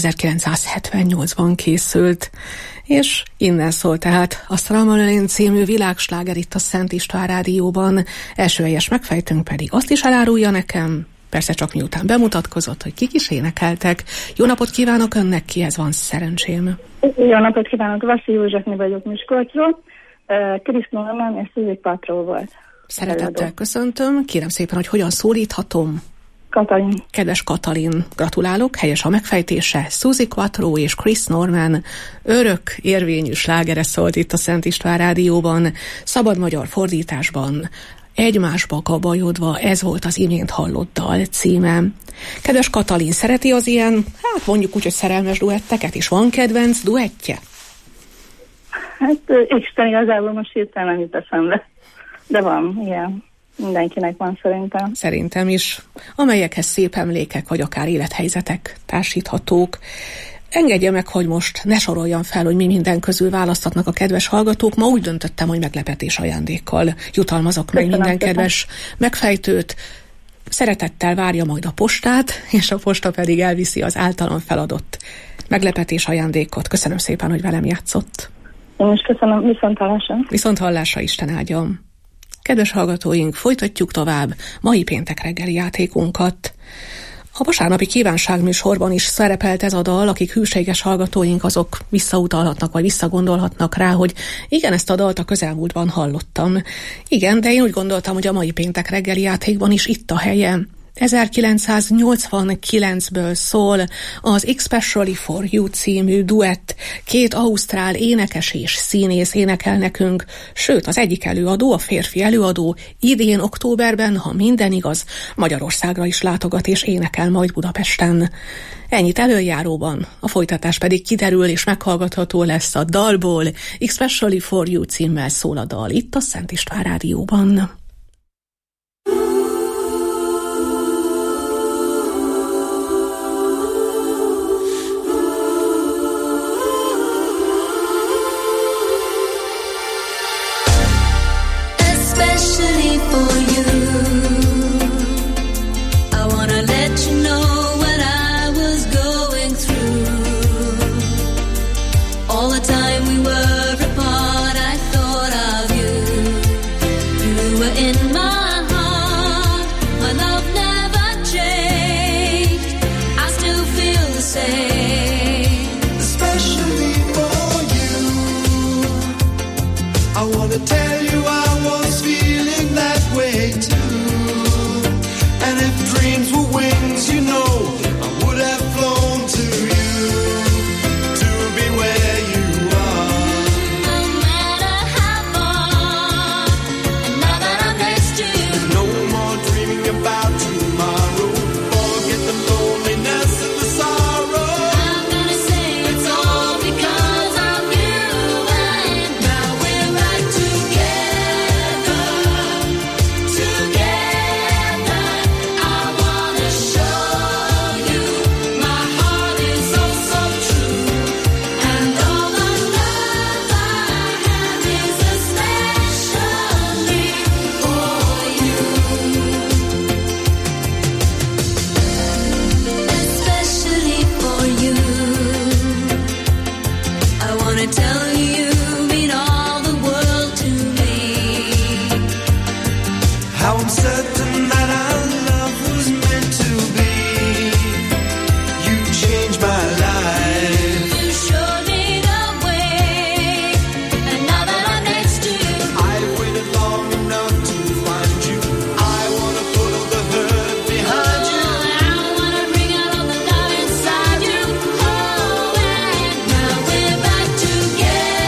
1978-ban készült, és innen szól tehát a Stramalolén című világsláger itt a Szent István Rádióban. Első helyes megfejtőnk pedig azt is elárulja nekem, persze csak miután bemutatkozott, hogy kik is énekeltek. Jó napot kívánok önnek, kihez van szerencsém? Jó napot kívánok, Vaszi Józsefné vagyok Miskolcról. Chris Norman és Suzy Quatro volt. Szeretettel köszöntöm, kérem szépen, hogy hogyan szólíthatom? Katalin. Kedves Katalin, gratulálok, helyes a megfejtése. Suzy Quatro és Chris Norman örök érvényű slágere szólt itt a Szent István Rádióban, szabad magyar fordításban, egymásba gabajodva, ez volt az imént hallott dal címe. Kedves Katalin, szereti az ilyen, hát mondjuk úgy, hogy szerelmes duetteket is? Van kedvenc duettje? Hát Isten igazából most hirtelen nem jut eszembe. De van, igen. Mindenkinek van szerintem. Szerintem is. Amelyekhez szép emlékek, vagy akár élethelyzetek társíthatók. Engedje meg, hogy most ne soroljam fel, hogy mi minden közül választhatnak a kedves hallgatók. Ma úgy döntöttem, hogy meglepetés ajándékkal jutalmazok meg minden kedves megfejtőt. Szeretettel várja majd a postát, és a posta pedig elviszi az általam feladott meglepetés ajándékot. Köszönöm szépen, hogy velem játszott. Én is köszönöm, viszonthallásra. Viszonthallásra, Isten áldjon. Kedves hallgatóink, folytatjuk tovább mai péntek reggeli játékunkat. A vasárnapi kívánságműsorban is szerepelt ez a dal, akik hűséges hallgatóink, azok visszautalhatnak, vagy visszagondolhatnak rá, hogy igen, ezt a dalt a közelmúltban hallottam. Igen, de én úgy gondoltam, hogy a mai péntek reggeli játékban is itt a helye. 1989-ből szól az Especially for You című duett. Két ausztrál énekes és színész énekel nekünk, sőt az egyik előadó, a férfi előadó idén októberben, ha minden igaz, Magyarországra is látogat és énekel majd Budapesten. Ennyit előjáróban, a folytatás pedig kiderül és meghallgatható lesz a dalból. Especially for You címmel szól a dal itt a Szent István Rádióban. Especially for you, I wanna let you know what I was going through. All the time we were apart, I thought of you. You were in my heart, my love never changed. I still feel the same. Especially for you, I wanna tell you I was feeling that way too. And if dreams were wings, you know, I would have flown to you, to be where you are. No matter how far, and now that I'm next to you, No more dreaming about tomorrow. Forget the loneliness and the sorrow. I'm gonna say it's all because of you. And now we're back together, together. I wanna show you my heart is so, so true. And all the love I have is especially for you. Especially for you, I wanna tell you, you mean all the world to me. How I'm certain that our love was meant to be. You changed my life. You showed me the way, and now that I'm next to you, I've waited long enough to find you. I wanna put all the hurt behind you. I wanna bring out all the love inside you. Oh, and now we're back together,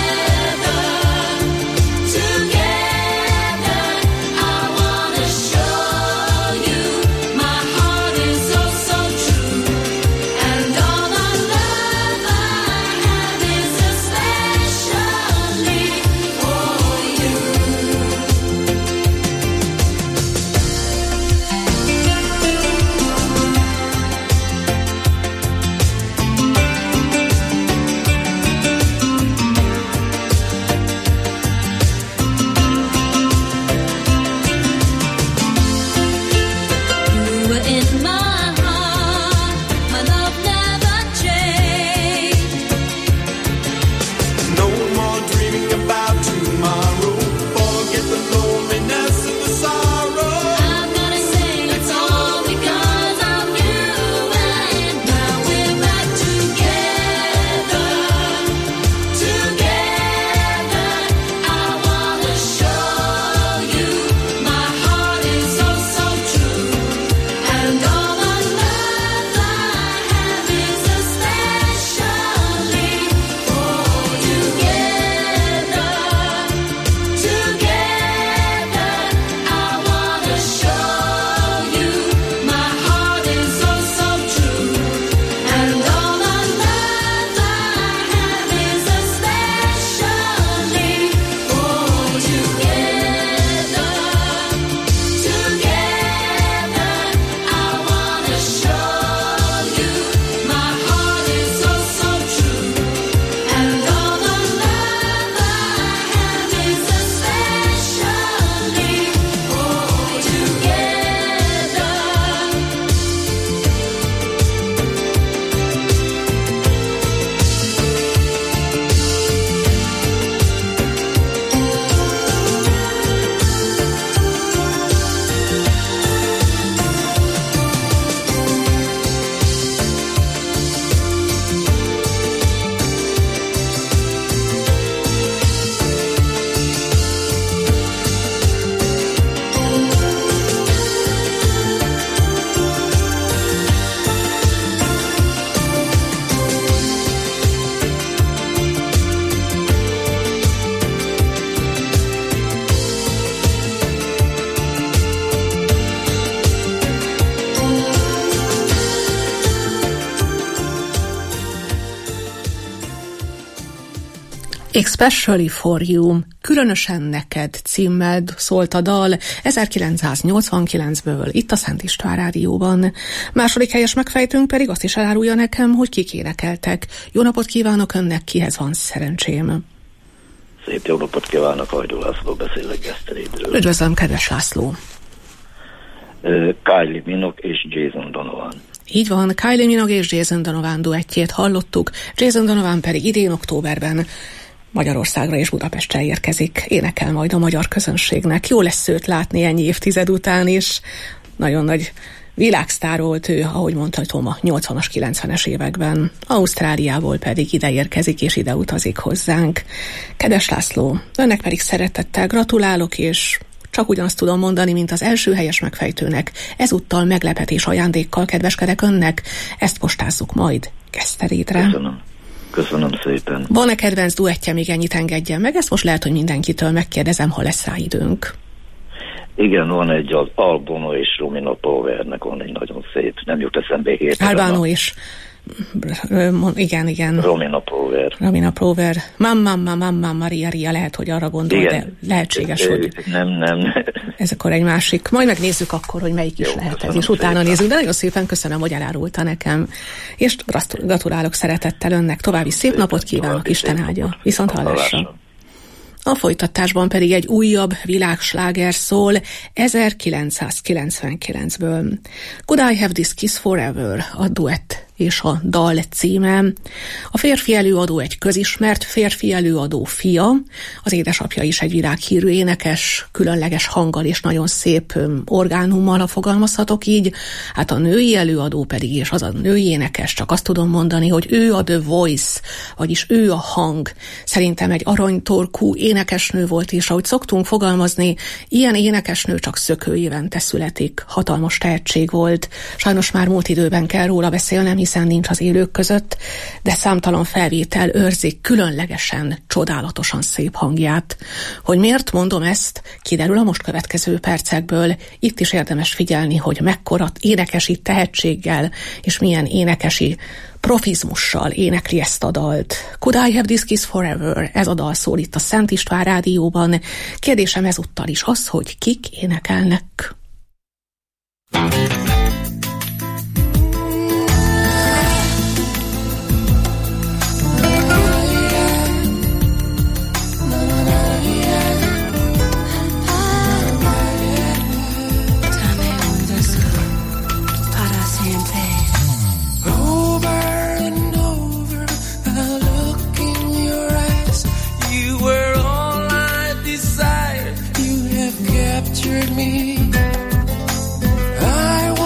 Especially for you, különösen neked címmel szólt a dal 1989-ből itt a Szent István Rádióban. Második helyes megfejtőnk pedig azt is elárulja nekem, hogy kik énekeltek. Jó napot kívánok önnek, kihez van szerencsém? Szép jó napot kívánok, Hajdú László beszélek Geszterédről. Üdvözlöm, kedves László! Kylie Minogue és Jason Donovan. Így van, Kylie Minogue és Jason Donovan duettjét hallottuk, Jason Donovan pedig idén októberben Magyarországra és Budapestre érkezik, énekel majd a magyar közönségnek. Jó lesz őt látni ennyi évtized után is. Nagyon nagy világsztár volt ő, ahogy mondhatom, a 80-as, 90-es években. Ausztráliából pedig ide érkezik és ide utazik hozzánk. Kedves László, önnek pedig szeretettel gratulálok, és csak ugyanazt tudom mondani, mint az első helyes megfejtőnek. Ezúttal meglepetés ajándékkal kedveskedek önnek. Ezt postázzuk majd Geszterédre. Köszönöm szépen. Van-e kedvenc duettje, még ennyit engedjen meg? Ezt most lehet, hogy mindenkitől megkérdezem, ha lesz rá időnk. Igen, van egy az Albano és Romina Powernek van egy nagyon szép, nem jut eszembe hirtelen. Albano és igen. Romina Power. Mamma Maria, lehet, hogy arra gondol, igen. De lehetséges, hogy... Nem. Ez akkor egy másik. Majd megnézzük akkor, hogy melyik is lehet ez, és utána nézzük. De nagyon szépen köszönöm, hogy elárulta nekem. És gratulálok szeretettel önnek. További szép napot kívánok, Isten áldja. Viszont hallásra. A folytatásban pedig egy újabb világsláger szól 1999-ből. Could I Have This Kiss Forever a duett és a dal címe. A férfi előadó egy közismert férfi előadó fia, az édesapja is egy világhírű énekes, különleges hanggal és nagyon szép orgánummal, ha fogalmazhatok így. Hát a női előadó pedig, és az a női énekes, csak azt tudom mondani, hogy ő a The Voice, vagyis ő a hang. Szerintem egy aranytorkú énekesnő volt, és ahogy szoktunk fogalmazni, ilyen énekesnő csak szökőévente születik. Hatalmas tehetség volt. Sajnos már múlt időben kell róla beszélnem, hiszen nincs az élők között, de számtalan felvétel őrzik különlegesen, csodálatosan szép hangját. Hogy miért mondom ezt, kiderül a most következő percekből. Itt is érdemes figyelni, hogy mekkora énekesi tehetséggel és milyen énekesi profizmussal énekli ezt a dalt. Could I Have This Kiss Forever? Ez a dal szól itt a Szent István Rádióban. Kérdésem ezúttal is az, hogy kik énekelnek. Me. I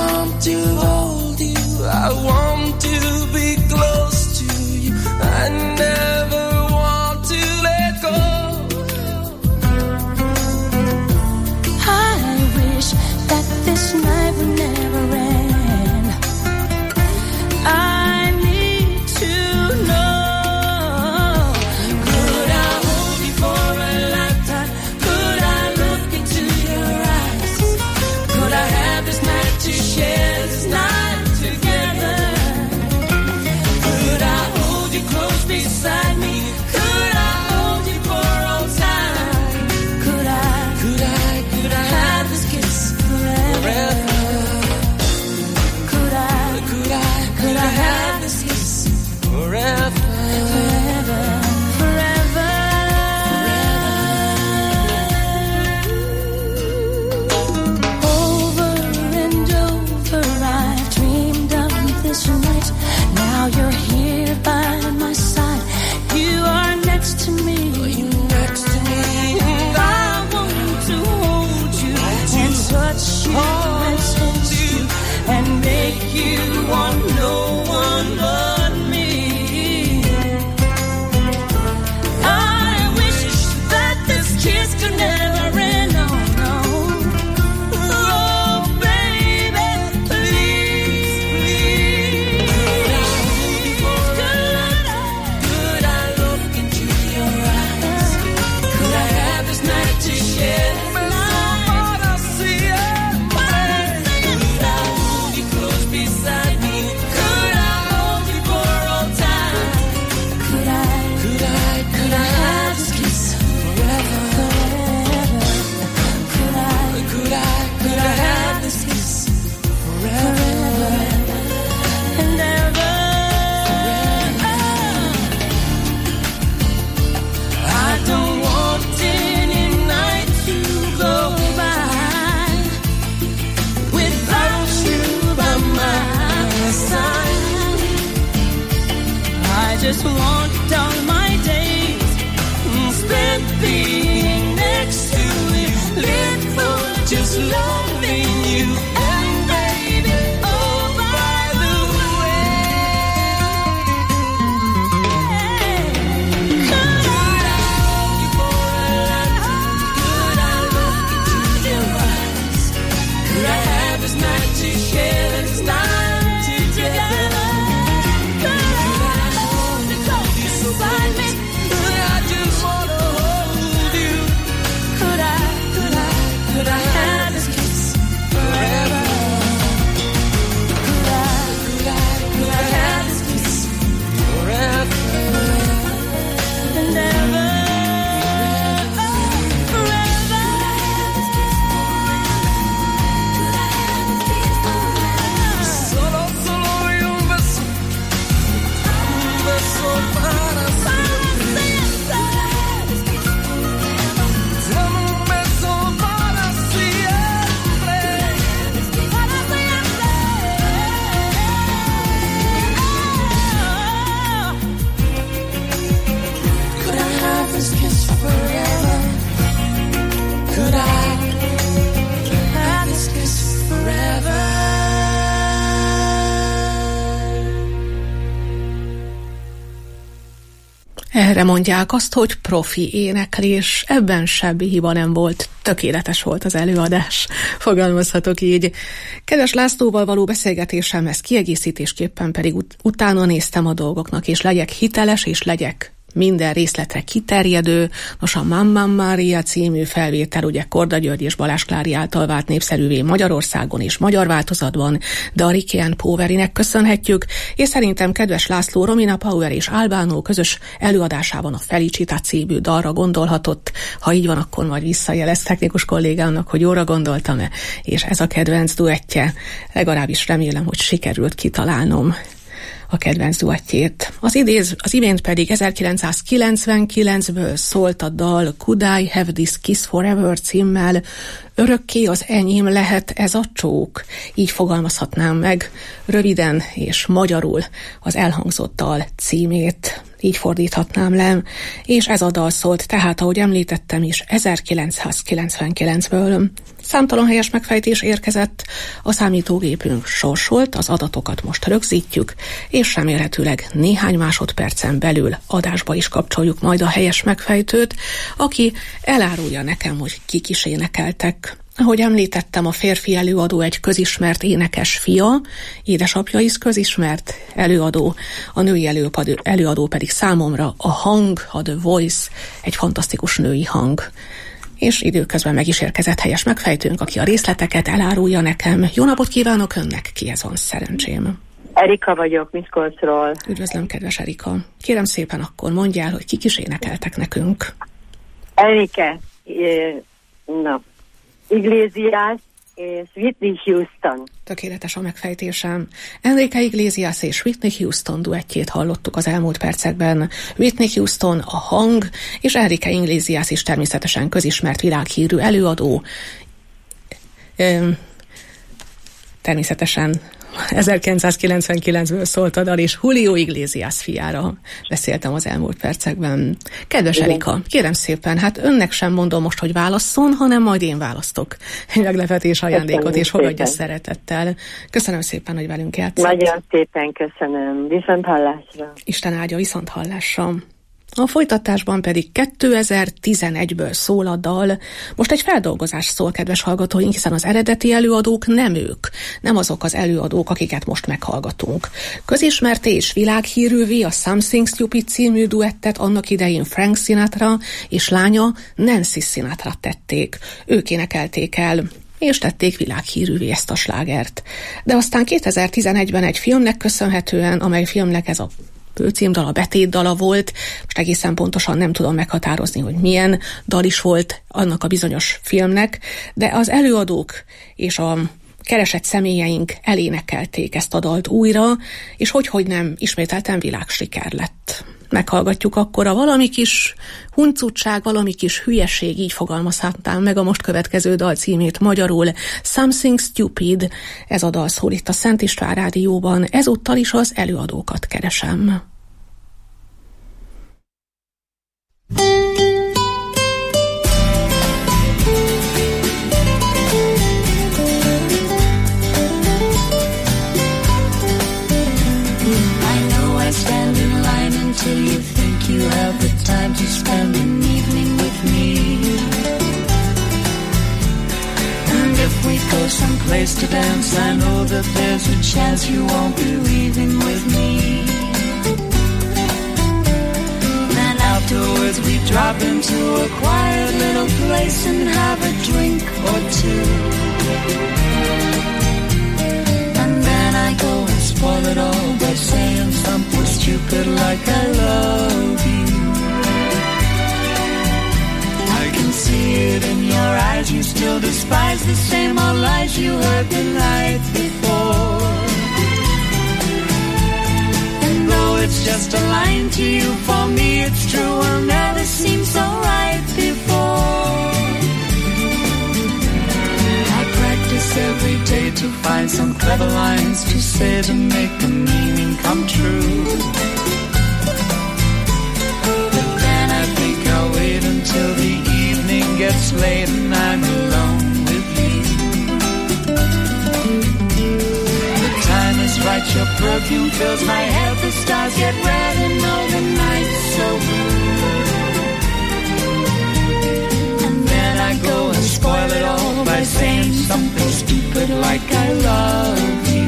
just want all my days spent being next to you, live for just loving you. And baby, oh by the way, could I ask you for a lifetime? Could I look into your eyes? Could I have this night to share this time together? Could I have this kiss forever? Could I have this kiss forever and ever? Forever. Solo y un beso para siempre. Dame un beso para siempre. Para siempre. Could I have this kiss forever? Could I have this kiss forever? Erre mondják azt, hogy profi éneklés, ebben semmi hiba nem volt, tökéletes volt az előadás, fogalmazhatok így. Kedves Lászlóval való beszélgetésemhez kiegészítésképpen pedig utána néztem a dolgoknak, és legyek hiteles, és legyek minden részletre kiterjedő. Nos, a Mamma Maria című felvétel ugye Korda György és Balázs Klári által vált népszerűvé Magyarországon és magyar változatban, de a Ricky and Powerinek köszönhetjük, és szerintem kedves László Romina Power és Albánó közös előadásában a Felicita című dalra gondolhatott. Ha így van, akkor majd visszajelez technikus kollégámnak, hogy jóra gondoltam-e, és ez a kedvenc duettje. Legalábbis remélem, hogy sikerült kitalálnom a kedvenc duettjét. Az imént pedig 1999-ből szólt a dal Could I Have This Kiss Forever címmel. Örökké az enyém lehet ez a csók. Így fogalmazhatnám meg röviden és magyarul az elhangzott dal címét. Így fordíthatnám le, és ez a dal szólt, tehát ahogy említettem is, 1999-ből. Számtalan helyes megfejtés érkezett, a számítógépünk sorsolt, az adatokat most rögzítjük, és remélhetőleg néhány másodpercen belül adásba is kapcsoljuk majd a helyes megfejtőt, aki elárulja nekem, hogy kik is énekeltek. Ahogy említettem, a férfi előadó egy közismert énekes fia, édesapja is közismert előadó, a női előadó pedig számomra a hang, a The Voice, egy fantasztikus női hang. És időközben meg is érkezett helyes megfejtőnk, aki a részleteket elárulja nekem. Jó napot kívánok önnek, kihez van szerencsém? Erika vagyok, Miskolcról. Üdvözlöm, kedves Erika. Kérem szépen akkor mondjál, hogy kik is énekeltek nekünk. Enrique, Iglesias és Whitney Houston. Tökéletes a megfejtésem. Enrique Iglesias és Whitney Houston duettjét hallottuk az elmúlt percekben. Whitney Houston a hang, és Enrique Iglesias is természetesen közismert világhírű előadó. Természetesen 1999-ből szólt a dal, és Julio Iglesias fiára beszéltem az elmúlt percekben. Kedves Erika, kérem szépen, hát önnek sem mondom most, hogy válasszon, hanem majd én választok egy meglepetés ajándékot, és fogadja szeretettel. Köszönöm szépen, hogy velünk játszott. Nagyon szépen köszönöm. Viszont hallásra. Isten áldja, viszont hallásra. A folytatásban pedig 2011-ből szól a dal. Most egy feldolgozás szól, kedves hallgatóink, hiszen az eredeti előadók nem ők, nem azok az előadók, akiket most meghallgatunk. Közismerté és világhírűvé a Something Stupid című duettet annak idején Frank Sinatra és lánya Nancy Sinatra tették. Ők énekelték el, és tették világhírűvé ezt a slágert. De aztán 2011-ben egy filmnek köszönhetően, amely filmnek ez a főcímdala, betétdala volt, most egészen pontosan nem tudom meghatározni, hogy milyen dal is volt annak a bizonyos filmnek, de az előadók és a keresett személyeink elénekelték ezt a dalt újra, és hogy nem, ismételten világsiker lett. Meghallgatjuk akkor a valami kis huncutság, valami kis hülyeség, így fogalmazhatnám meg a most következő dal címét magyarul. Something Stupid, ez a dal szól itt a Szent István Rádióban, ezúttal is az előadókat keresem. time to spend an evening with me. And if we go someplace to dance, I know that there's a chance you won't be leaving with me. Then afterwards we drop into a quiet little place and have a drink or two. And then I go and spoil it all by saying something stupid like I love you. I can see it in your eyes, you still despise the same old lies you heard the night before. And though it's just a line to you, for me it's true, will never seem so right before. I practice every day to find some clever lines to say to make the meaning come true. But then I think I'll wait until the evening gets late and I'm alone with you. The time is right, your perfume fills my head, the stars get red and all the night's so blue. And then I go and spoil it all by saying something stupid like I love you.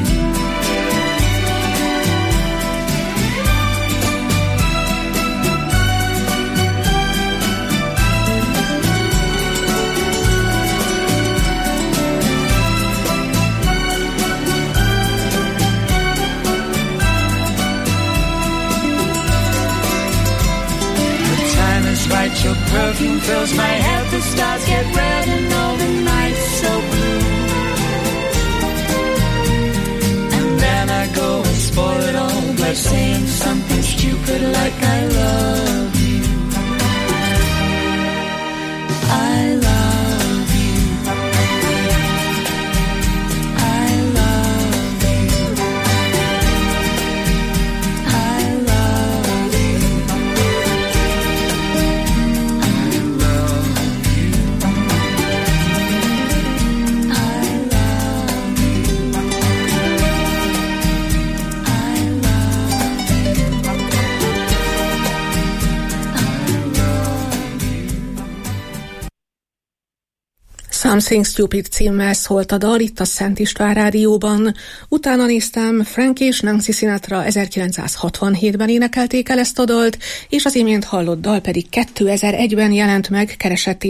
Right, your perfume fills my head, the stars get red and all the night's so blue. And then I go and spoil it all by saying something stupid like I love you. I love you. I love you. I love you. Something Stupid címmel szólt a dal itt a Szent István Rádióban. Utána néztem, Frank és Nancy Sinatra 1967-ben énekelték el ezt a dalt, és az imént hallott dal pedig 2001-ben jelent meg keresett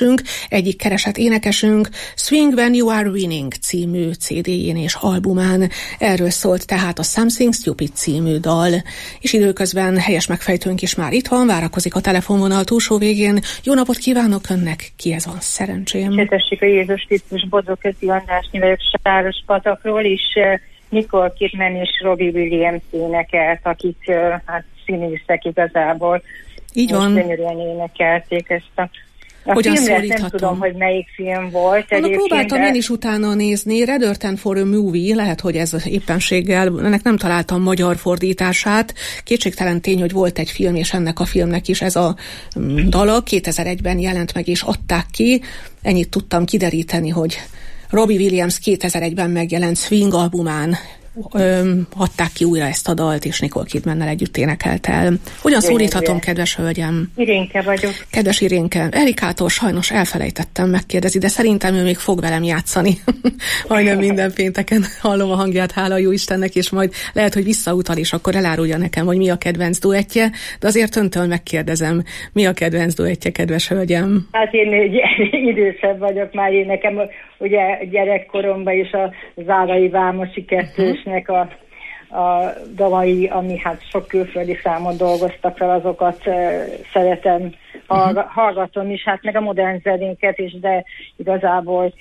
énekesünk Swing When You Are Winning című CD-jén és albumán. Erről szólt tehát a Something Stupid című dal. És időközben helyes megfejtőnk is már itt van, várakozik a telefonvonal túlsó végén. Jó napot kívánok önnek, kihez van szerencsém? A Jézus Krisztus Bodzóközi Andrásnyi vagyok Sárospatakról, és Nicole Kidman és Robbie Williams énekelt, akik hát színészek igazából. Így van. Gyönyörűen énekelték ezt a filmre, nem tudom, hogy melyik film volt. Próbáltam én is utána nézni, Redemption for a Movie, lehet, hogy ez éppenséggel, ennek nem találtam magyar fordítását. Kétségtelen tény, hogy volt egy film, és ennek a filmnek is ez a dala 2001-ben jelent meg, és adták ki. Ennyit tudtam kideríteni, hogy Robbie Williams 2001-ben megjelent Swing albumán adták ki újra ezt a dalt, és Nicole Kidmannel együtt énekelt el. Hogyan szólíthatom, kedves hölgyem? Irénke vagyok. Kedves Irénke, Erikától sajnos elfelejtettem megkérdezni, de szerintem ő még fog velem játszani. Majdnem minden pénteken hallom a hangját, hála jó Istennek, és majd lehet, hogy visszautal, és akkor elárulja nekem, hogy mi a kedvenc duettje, de azért öntől megkérdezem, mi a kedvenc duettje, kedves hölgyem? Hát én idősebb vagyok már, én nekem ugye gyerekkoromban is a Zárai Vámosi kettősnek a dalai, ami hát sok külföldi számot dolgoztak fel, azokat szeretem, hallgatom is, hát meg a modern zenéket is, de igazából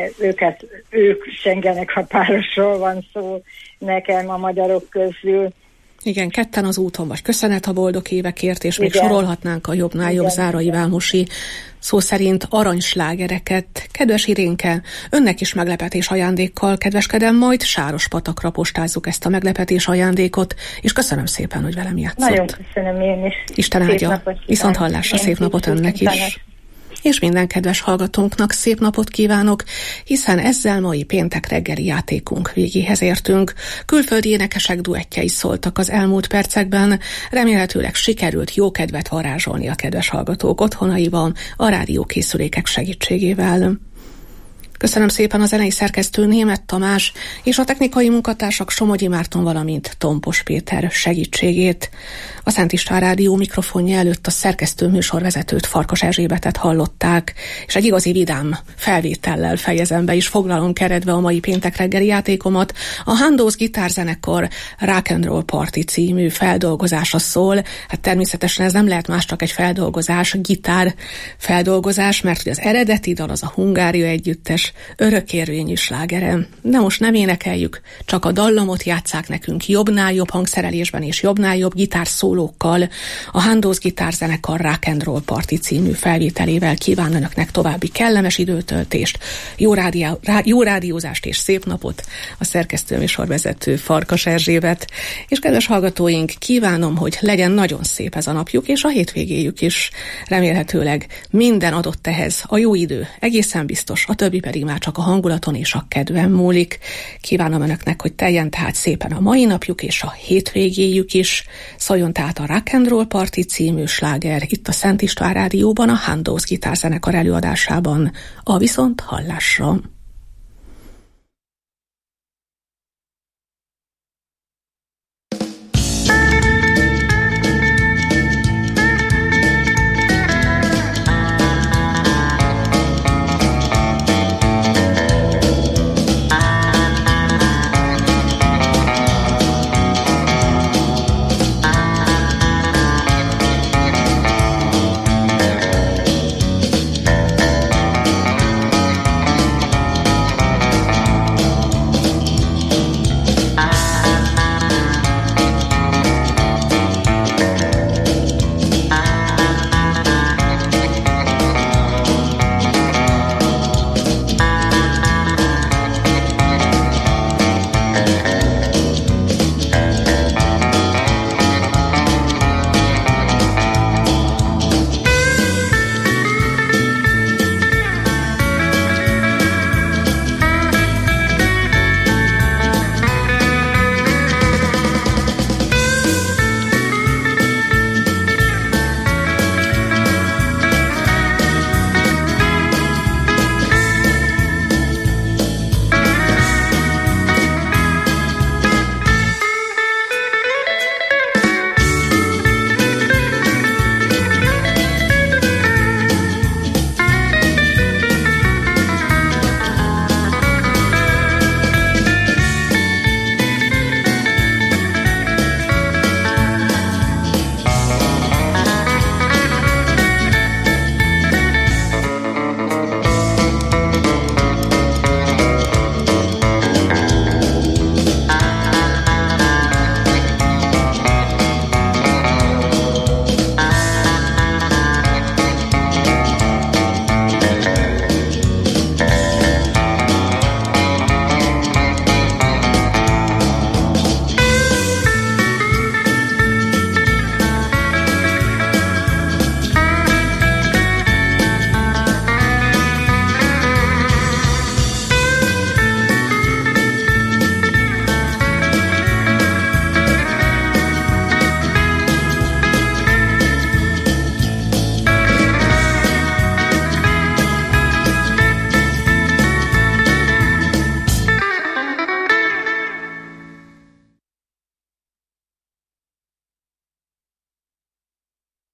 ők sengenek, a párosról van szó nekem a magyarok közül. Igen, ketten az úton vagy. Köszönet a boldog évekért, és még sorolhatnánk a jobbnál jobb Zárai Vámosi szó szerint aranyslágereket. Kedves Irénke, önnek is meglepetés ajándékkal kedveskedem, majd Sárospatakra postázzuk ezt a meglepetés ajándékot, és köszönöm szépen, hogy velem játszott. Nagyon köszönöm én is. Isten áldja. Viszont hallásra, szép napot önnek is. és minden kedves hallgatónknak szép napot kívánok, hiszen ezzel mai péntek reggeli játékunk végéhez értünk. Külföldi énekesek duettjei szóltak az elmúlt percekben, remélhetőleg sikerült jó kedvet varázsolni a kedves hallgatók otthonaiban a rádiókészülékek segítségével. Köszönöm szépen a zenei szerkesztő Németh Tamás és a technikai munkatársak Somogyi Márton, valamint Tompos Péter segítségét. A Szent István Rádió mikrofonja előtt a szerkesztő műsorvezetőt, Farkas Erzsébetet hallották, és egy igazi vidám felvétellel fejezem be és foglalom keretbe a mai péntek reggeli játékomat. A Handos gitárzenekar Rock and Roll Party című feldolgozása szól. Hát természetesen ez nem lehet más, csak egy feldolgozás, gitár feldolgozás, mert hogy az eredeti dal az a Hungária együttes örökérvényű slágere. De most nem énekeljük, csak a dallamot játsszák nekünk jobbnál jobb hangszerelésben és jobbnál jobb gitárszólókkal. A Handos gitárzenekar Rock and Roll Party című felvételével kíván önöknek további kellemes időtöltést, jó rádiózást és szép napot a szerkesztő műsorvezető Farkas Erzsébet. És kedves hallgatóink, kívánom, hogy legyen nagyon szép ez a napjuk és a hétvégéjük is. Remélhetőleg minden adott ehhez, a jó idő egészen biztos, a többi pedig már csak a hangulaton és a kedven múlik. Kívánom önöknek, hogy teljen tehát szépen a mai napjuk és a hétvégéjük is. Szóljon tehát a Rock and Roll Party című sláger itt a Szent István Rádióban a Handos gitárzenekar előadásában. A viszont hallásra!